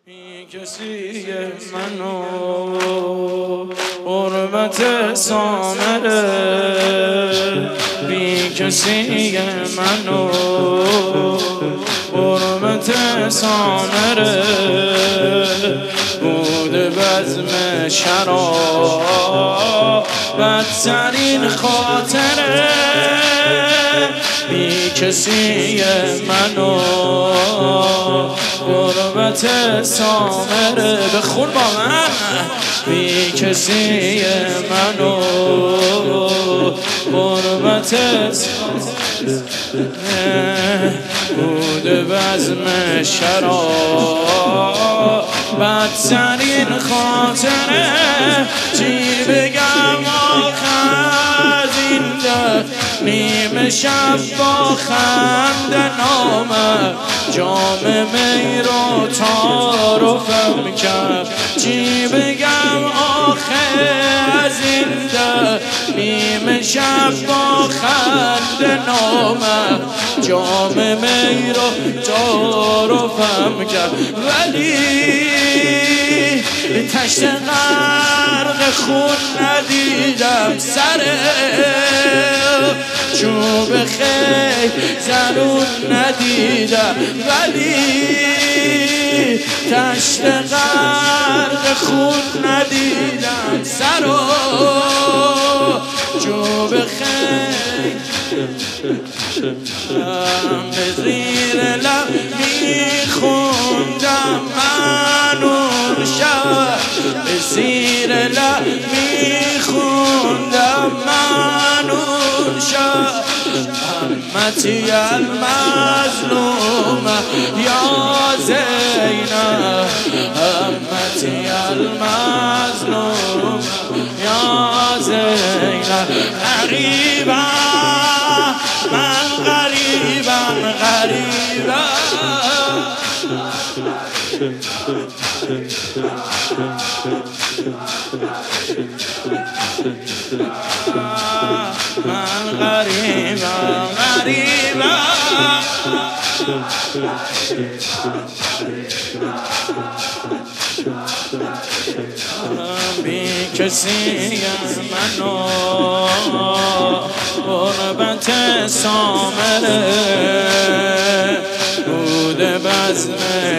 بی کسی منو غربت سامره، بی کسی منو غربت سامره، بود بزم شراب بدترین خاطره، بی کسی منو غربت سامره. بخون با من. بی کسی منو غربت سامره، بود بزم شراب بدترین خاطره. چی بگم آخر زنده نیمه شب با خنده نامد، جام می رو تعارفم کرد. چی بگم آخر زنده نیمه شب با خنده نامد، جام می رو تعارفم کرد. ولی تشت غرق خون ندیدم سره، چوب خیل زنون ندیدم. ولی تشت غرق خون ندیدم سرو، چوب خیل به زیر لب میخوندم من اون شب، به زیر لب میخوندم من اون شب. امتی المظلوم یا زینب، امتی المظلوم یا زینب. غریبم من غریبم غریبم، من غریبم غریبم. بی کسی منو غربت سامره، بود بزم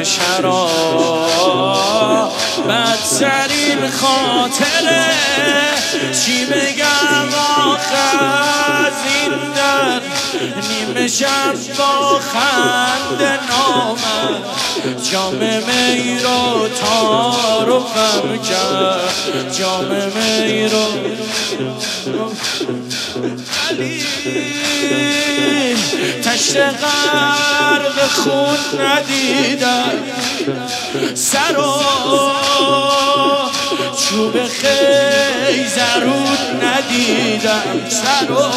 شراب بدترین خاطره. چی بگم آخر زندن نیمه شب با خنده نامد، جام می رو تعارفم کرد، جام می رو. علی تشت غرق خون ندیدم سرو، چوب خیل زرود ندیدم سرو،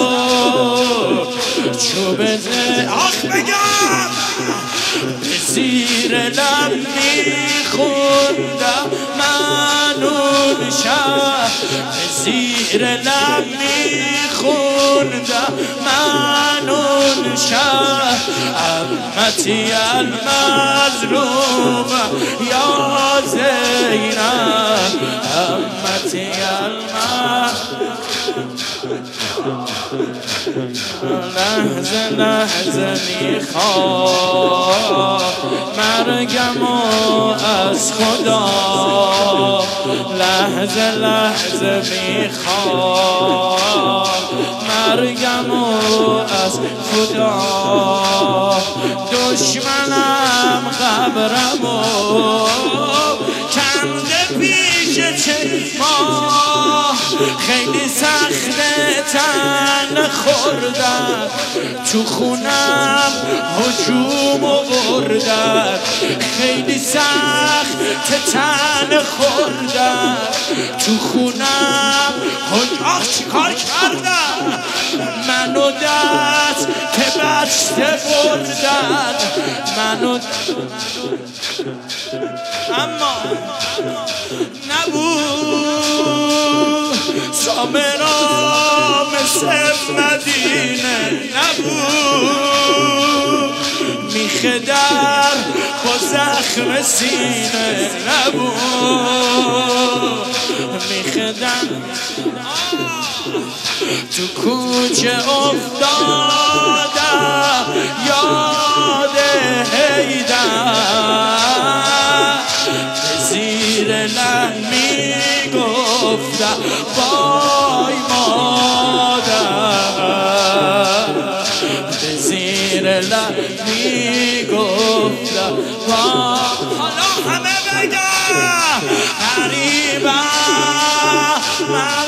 چوب آخ بگم به زیر لب میخوندم من اون شب، به زیر لب میخوندم من اون شب. امتی المظلوم یا زینب، امتی المظلوم. لحظه لحظه میخوام مرگمو از خدا، لحظه لحظه میخوام مرگمو از خدا. دشمنم قبرمو کنده پیش چشما، خیلی سخته تن خوردن، تو خونم هجوم آوردن، خیلی سخت تن خوردن، تو خونم آخ چی کار کردن، منو دست که بسته بردن، منو اما نبود سامرا مثل مدینه نبود، خدر با زخم سینه نبود میخدر تو کوچه افتادم یاد حیدر زیر لب میگفتم وای مادر زیر لب میگفتم حالا همه بگم غریبم